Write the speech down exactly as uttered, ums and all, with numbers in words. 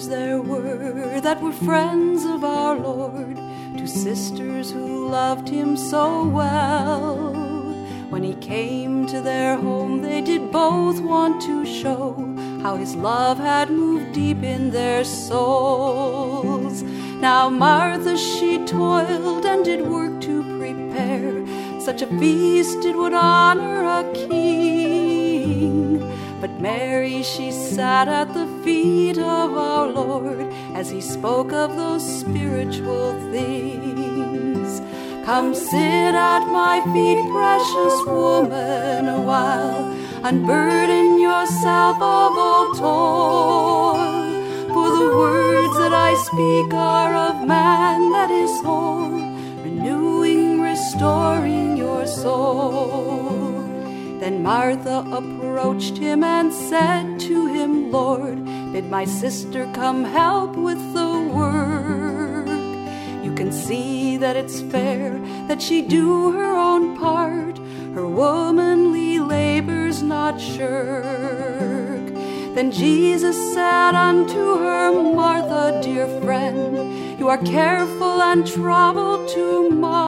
brothers there were that were friends of our Lord, two sisters who loved him so well. When he came to their home, they did both want to show how his love had moved deep in their souls. Now Martha, she toiled and did work to prepare such a feast it would honor a king. But Mary, she sat at the feet of our Lord as he spoke of those spiritual things. Come sit at my feet, precious woman, a while. Unburden yourself of all toil. For the words that I speak are of man that is whole, renewing, restoring your soul. Then Martha approached him and said to him, Lord, bid my sister come help with the work. You can see that it's fair that she do her own part, her womanly labors not shirk. Then Jesus said unto her, Martha, dear friend, you are careful and troubled to mind.